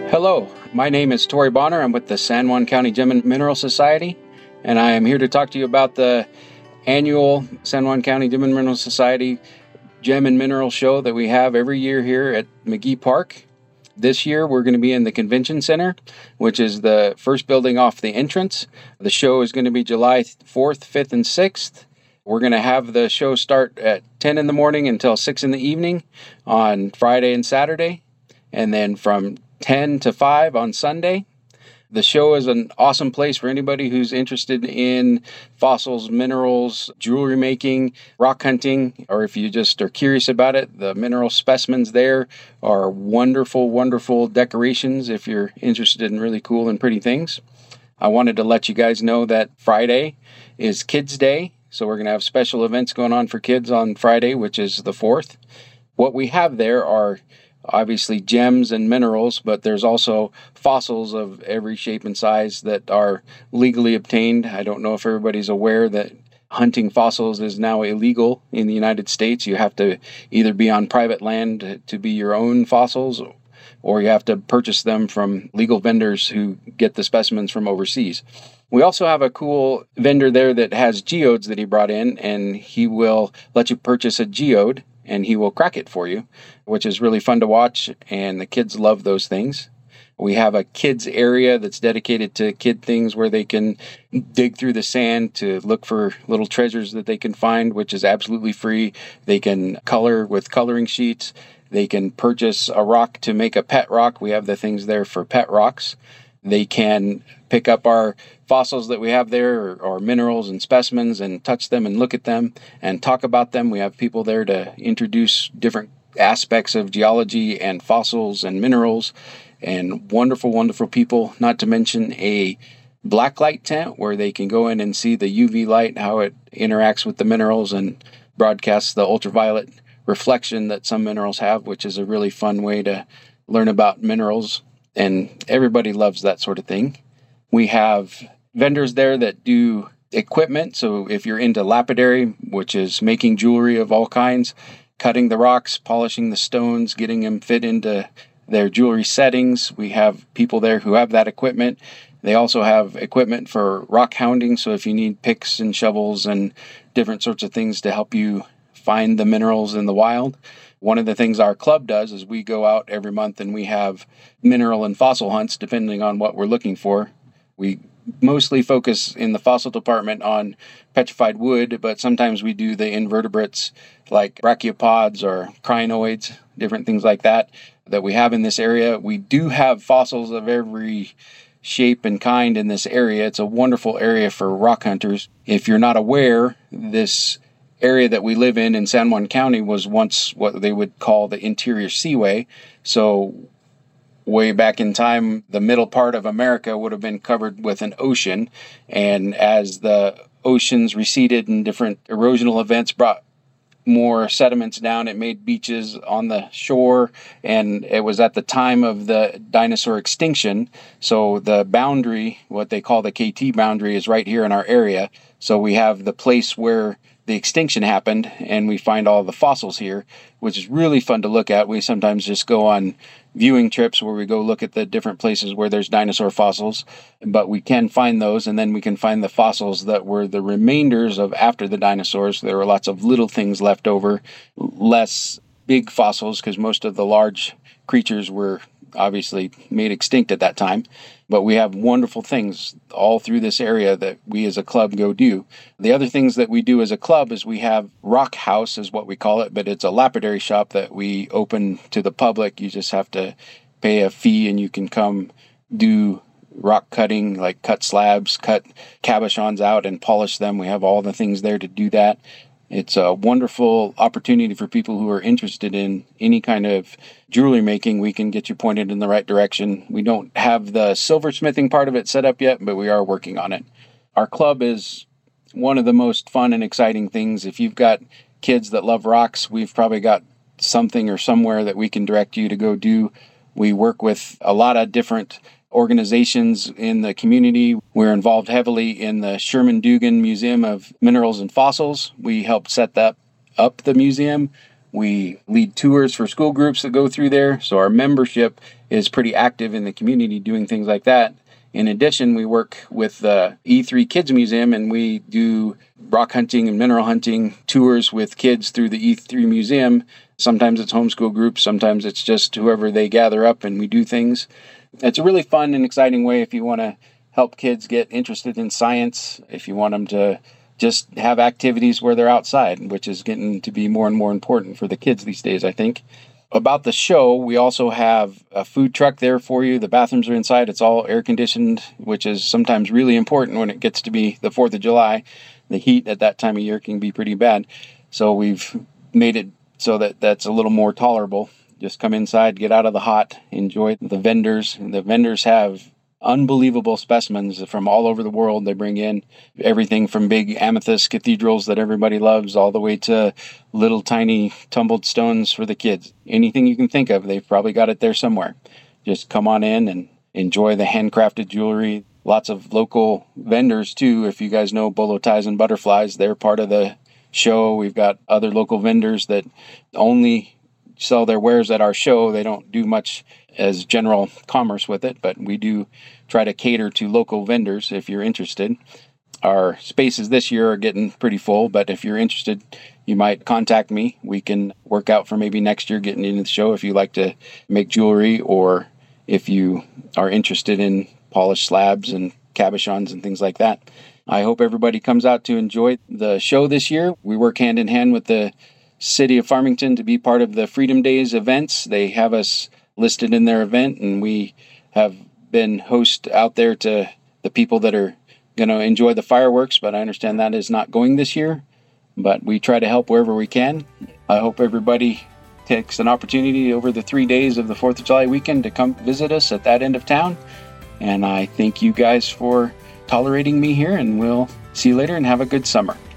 Hello, my name is Tori Bonner. I'm with the San Juan County Gem and Mineral Society, and I am here to talk to you about the annual San Juan County Gem and Mineral Society Gem and Mineral Show that we have every year here at McGee Park. This year we're going to be in the Convention Center, which is the first building off the entrance. The show is going to be July 4th, 5th, and 6th. We're going to have the show start at 10 in the morning until 6 in the evening on Friday and Saturday, and then from 10 to 5 on Sunday. The show is an awesome place for anybody who's interested in fossils, minerals, jewelry making, rock hunting, or if you just are curious about it. The mineral specimens there are wonderful, wonderful decorations if you're interested in really cool and pretty things. I wanted to let you guys know that Friday is Kids Day, so we're going to have special events going on for kids on Friday, which is the 4th. What we have there are obviously gems and minerals, but there's also fossils of every shape and size that are legally obtained. I don't know if everybody's aware that hunting fossils is now illegal in the United States. You have to either be on private land to be your own fossils, or you have to purchase them from legal vendors who get the specimens from overseas. We also have a cool vendor there that has geodes that he brought in, and he will let you purchase a geode and he will crack it for you, which is really fun to watch, and the kids love those things. We have a kids area that's dedicated to kid things where they can dig through the sand to look for little treasures that they can find, which is absolutely free. They can color with coloring sheets. They can purchase a rock to make a pet rock. We have the things there for pet rocks. They can pick up our fossils that we have there or minerals and specimens and touch them and look at them and talk about them. We have people there to introduce different aspects of geology and fossils and minerals, and wonderful, wonderful people, not to mention a blacklight tent where they can go in and see the UV light, how it interacts with the minerals and broadcasts the ultraviolet reflection that some minerals have, which is a really fun way to learn about minerals. And everybody loves that sort of thing. We have vendors there that do equipment. So if you're into lapidary, which is making jewelry of all kinds, cutting the rocks, polishing the stones, getting them fit into their jewelry settings, we have people there who have that equipment. They also have equipment for rock hounding. So if you need picks and shovels and different sorts of things to help you find the minerals in the wild. One of the things our club does is we go out every month and we have mineral and fossil hunts depending on what we're looking for. We mostly focus in the fossil department on petrified wood, but sometimes we do the invertebrates like brachiopods or crinoids, different things like that we have in this area. We do have fossils of every shape and kind in this area. It's a wonderful area for rock hunters. If you're not aware, this area that we live in San Juan County was once what they would call the interior seaway. So way back in time, the middle part of America would have been covered with an ocean. And as the oceans receded and different erosional events brought more sediments down, it made beaches on the shore. And it was at the time of the dinosaur extinction. So the boundary, what they call the KT boundary, is right here in our area. So we have the place where the extinction happened, and we find all the fossils here, which is really fun to look at. We sometimes just go on viewing trips where we go look at the different places where there's dinosaur fossils, but we can find those, and then we can find the fossils that were the remainders of after the dinosaurs. There were lots of little things left over, less big fossils, because most of the large creatures were obviously made extinct at that time. But we have wonderful things all through this area that we as a club go do. The other things that we do as a club is we have Rock House is what we call it, but it's a lapidary shop that we open to the public. You just have to pay a fee and you can come do rock cutting, like cut slabs, cut cabochons out and polish them. We have all the things there to do that. It's a wonderful opportunity for people who are interested in any kind of jewelry making. We can get you pointed in the right direction. We don't have the silversmithing part of it set up yet, but we are working on it. Our club is one of the most fun and exciting things. If you've got kids that love rocks, we've probably got something or somewhere that we can direct you to go do. We work with a lot of different organizations in the community. We're involved heavily in the Sherman Dugan Museum of Minerals and Fossils. We helped set that up, the museum. We lead tours for school groups that go through there. So our membership is pretty active in the community doing things like that. In addition, we work with the E3 Kids Museum, and we do rock hunting and mineral hunting tours with kids through the E3 Museum. Sometimes it's homeschool groups, sometimes it's just whoever they gather up and we do things. It's a really fun and exciting way if you want to help kids get interested in science, if you want them to just have activities where they're outside, which is getting to be more and more important for the kids these days, I think. About the show, we also have a food truck there for you. The bathrooms are inside. It's all air conditioned, which is sometimes really important when it gets to be the 4th of July. The heat at that time of year can be pretty bad. So we've made it so that that's a little more tolerable. Just come inside, get out of the hot, enjoy the vendors. The vendors have unbelievable specimens from all over the world. They bring in everything from big amethyst cathedrals that everybody loves all the way to little tiny tumbled stones for the kids. Anything you can think of, they've probably got it there somewhere. Just come on in and enjoy the handcrafted jewelry. Lots of local vendors too. If you guys know Bolo Ties and Butterflies, they're part of the show. We've got other local vendors that only sell their wares at our show. They don't do much as general commerce with it, but we do try to cater to local vendors if you're interested. Our spaces this year are getting pretty full, but if you're interested, you might contact me. We can work out for maybe next year getting into the show if you like to make jewelry, or if you are interested in polished slabs and cabochons and things like that. I hope everybody comes out to enjoy the show this year. We work hand in hand with the City of Farmington to be part of the Freedom Days events. They have us listed in their event, and we have been host out there to the people that are going to enjoy the fireworks, but I understand that is not going this year, but we try to help wherever we can. I hope everybody takes an opportunity over the 3 days of the 4th of July weekend to come visit us at that end of town, and I thank you guys for tolerating me here, and we'll see you later and have a good summer.